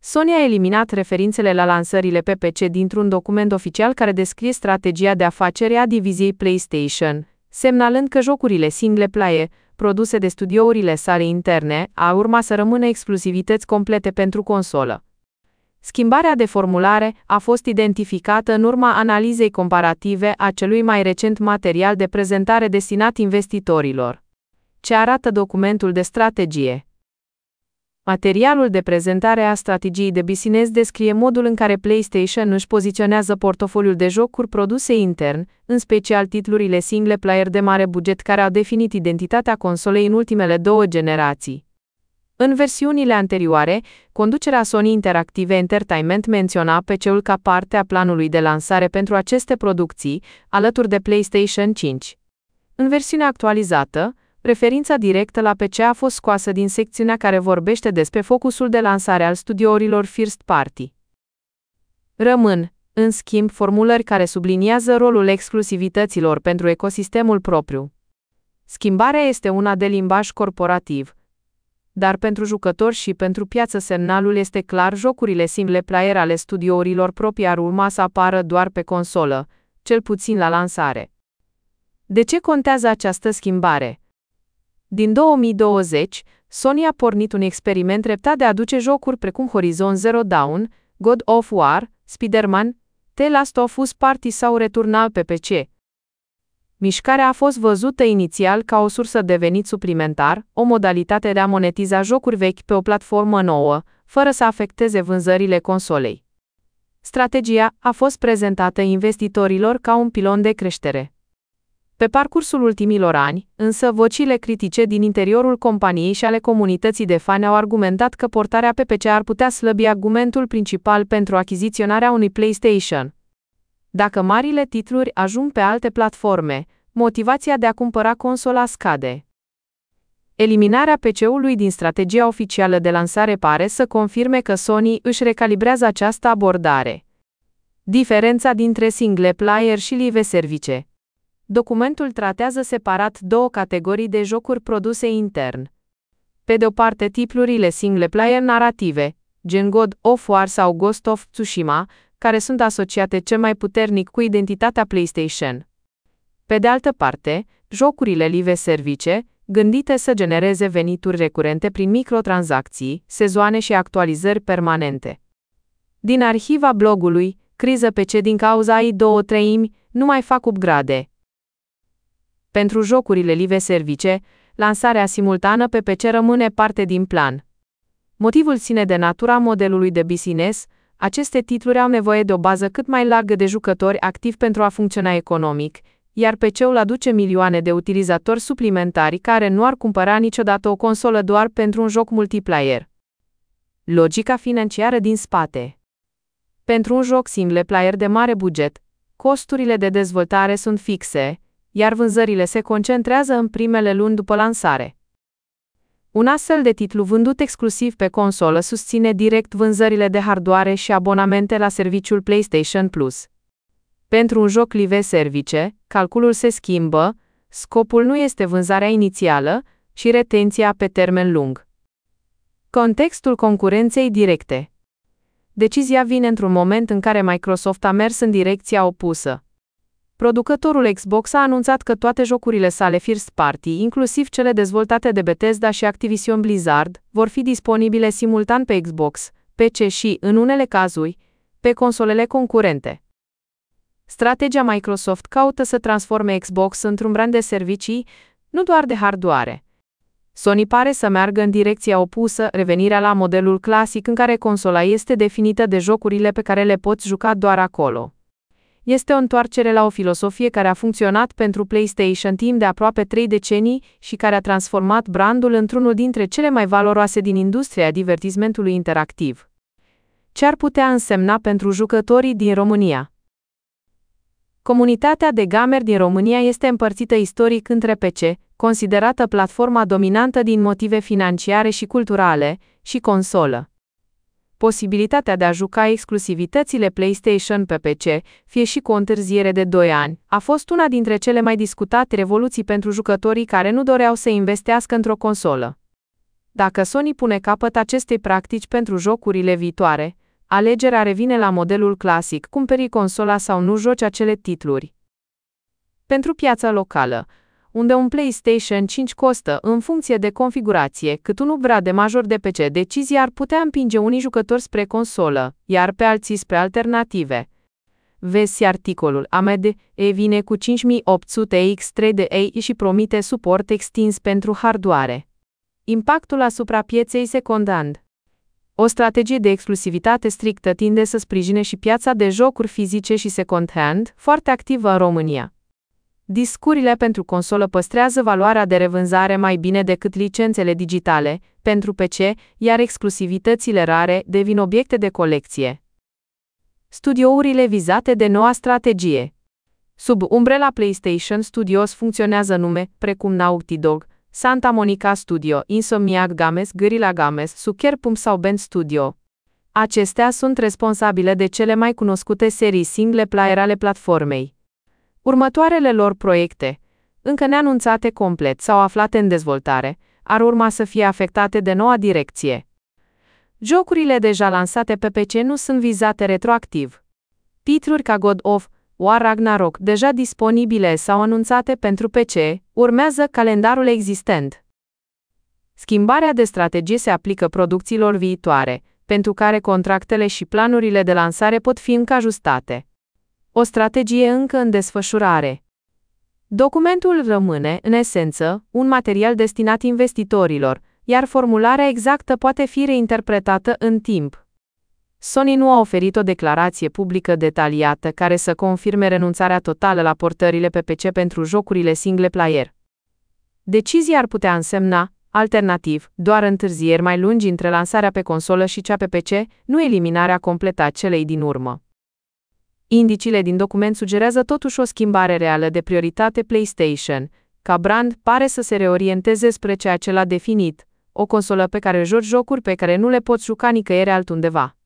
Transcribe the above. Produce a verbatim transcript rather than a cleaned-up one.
Sony a eliminat referințele la lansările pe P C dintr-un document oficial care descrie strategia de afacere a diviziei PlayStation, semnalând că jocurile single-player, produse de studiourile sale interne, au urma să rămână exclusivități complete pentru consolă. Schimbarea de formulare a fost identificată în urma analizei comparative a celui mai recent material de prezentare destinat investitorilor. Ce arată documentul de strategie? Materialul de prezentare a strategiei de business descrie modul în care PlayStation își poziționează portofoliul de jocuri produse intern, în special titlurile single-player de mare buget care au definit identitatea consolei în ultimele două generații. În versiunile anterioare, conducerea Sony Interactive Entertainment menționa P C-ul ca parte a planului de lansare pentru aceste producții, alături de PlayStation cinci. În versiunea actualizată, referința directă la P C a fost scoasă din secțiunea care vorbește despre focusul de lansare al studiourilor first party. Rămân, în schimb, formulări care subliniază rolul exclusivităților pentru ecosistemul propriu. Schimbarea este una de limbaj corporativ. Dar pentru jucători și pentru piață semnalul este clar: jocurile single-player ale studiourilor proprii ar urma să apară doar pe consolă, cel puțin la lansare. De ce contează această schimbare? Din două mii douăzeci, Sony a pornit un experiment treptat de a aduce jocuri precum Horizon Zero Dawn, God of War, Spider-Man, The Last of Us Party sau Returnal pe P C. Mișcarea a fost văzută inițial ca o sursă de venit suplimentar, o modalitate de a monetiza jocuri vechi pe o platformă nouă, fără să afecteze vânzările consolei. Strategia a fost prezentată investitorilor ca un pilon de creștere. Pe parcursul ultimilor ani, însă, vocile critice din interiorul companiei și ale comunității de fani au argumentat că portarea pe P C ar putea slăbi argumentul principal pentru achiziționarea unui PlayStation. Dacă marile titluri ajung pe alte platforme, motivația de a cumpăra consola scade. Eliminarea P C-ului din strategia oficială de lansare pare să confirme că Sony își recalibrează această abordare. Diferența dintre single-player și live service. Documentul tratează separat două categorii de jocuri produse intern. Pe de o parte, titlurile single-player narrative, gen God of War sau Ghost of Tsushima, care sunt asociate cel mai puternic cu identitatea PlayStation. Pe de altă parte, jocurile live service, gândite să genereze venituri recurente prin microtransacții, sezoane și actualizări permanente. Din arhiva blogului, criză P C din cauza a două treimi, nu mai fac upgrade. Pentru jocurile live service, lansarea simultană pe P C rămâne parte din plan. Motivul ține de natura modelului de business. Aceste titluri au nevoie de o bază cât mai largă de jucători activi pentru a funcționa economic, iar P C-ul aduce milioane de utilizatori suplimentari care nu ar cumpăra niciodată o consolă doar pentru un joc multiplayer. Logica financiară din spate. Pentru un joc single-player de mare buget, costurile de dezvoltare sunt fixe, iar vânzările se concentrează în primele luni după lansare. Un astfel de titlu vândut exclusiv pe consolă susține direct vânzările de hardware și abonamente la serviciul PlayStation Plus. Pentru un joc live service, calculul se schimbă, scopul nu este vânzarea inițială, ci retenția pe termen lung. Contextul concurenței directe. Decizia vine într-un moment în care Microsoft a mers în direcția opusă. Producătorul Xbox a anunțat că toate jocurile sale first party, inclusiv cele dezvoltate de Bethesda și Activision Blizzard, vor fi disponibile simultan pe Xbox, P C și, în unele cazuri, pe consolele concurente. Strategia Microsoft caută să transforme Xbox într-un brand de servicii, nu doar de hardware. Sony pare să meargă în direcția opusă, revenirea la modelul clasic în care consola este definită de jocurile pe care le poți juca doar acolo. Este o întoarcere la o filosofie care a funcționat pentru PlayStation timp de aproape trei decenii și care a transformat brandul într-unul dintre cele mai valoroase din industria divertismentului interactiv. Ce ar putea însemna pentru jucătorii din România? Comunitatea de gamer din România este împărțită istoric între P C, considerată platforma dominantă din motive financiare și culturale, și consolă. Posibilitatea de a juca exclusivitățile PlayStation pe P C, fie și cu o întârziere de doi ani, a fost una dintre cele mai discutate revoluții pentru jucătorii care nu doreau să investească într-o consolă. Dacă Sony pune capăt acestei practici pentru jocurile viitoare, alegerea revine la modelul clasic, cumperi consola sau nu joci acele titluri. Pentru piața locală, unde un PlayStation cinci costă, în funcție de configurație, cât un upgrade major de P C, decizia ar putea împinge unii jucători spre consolă, iar pe alții spre alternative. Vezi articolul. A M D E vine cu cinci mii opt sute X trei D A și promite suport extins pentru hardware. Impactul asupra pieței second-hand. O strategie de exclusivitate strictă tinde să sprijine și piața de jocuri fizice și second-hand, foarte activă în România. Discurile pentru consolă păstrează valoarea de revânzare mai bine decât licențele digitale, pentru P C, iar exclusivitățile rare devin obiecte de colecție. Studiourile vizate de noua strategie. Sub umbrela PlayStation Studios funcționează nume, precum Naughty Dog, Santa Monica Studio, Insomniac Games, Guerrilla Games, Sucker Punch sau Bend Studio. Acestea sunt responsabile de cele mai cunoscute serii single player ale platformei. Următoarele lor proiecte, încă neanunțate complet sau aflate în dezvoltare, ar urma să fie afectate de noua direcție. Jocurile deja lansate pe P C nu sunt vizate retroactiv. Titluri ca God of War Ragnarok, deja disponibile sau anunțate pentru P C, urmează calendarul existent. Schimbarea de strategie se aplică producțiilor viitoare, pentru care contractele și planurile de lansare pot fi încă ajustate. O strategie încă în desfășurare. Documentul rămâne, în esență, un material destinat investitorilor, iar formularea exactă poate fi reinterpretată în timp. Sony nu a oferit o declarație publică detaliată care să confirme renunțarea totală la portările pe P C pentru jocurile single player. Decizia ar putea însemna, alternativ, doar întârzieri mai lungi între lansarea pe consolă și cea pe P C, nu eliminarea completă a celei din urmă. Indiciile din document sugerează totuși o schimbare reală de prioritate. PlayStation, ca brand, pare să se reorienteze spre ceea ce l-a definit, o consolă pe care joci jocuri pe care nu le poți juca nicăieri altundeva.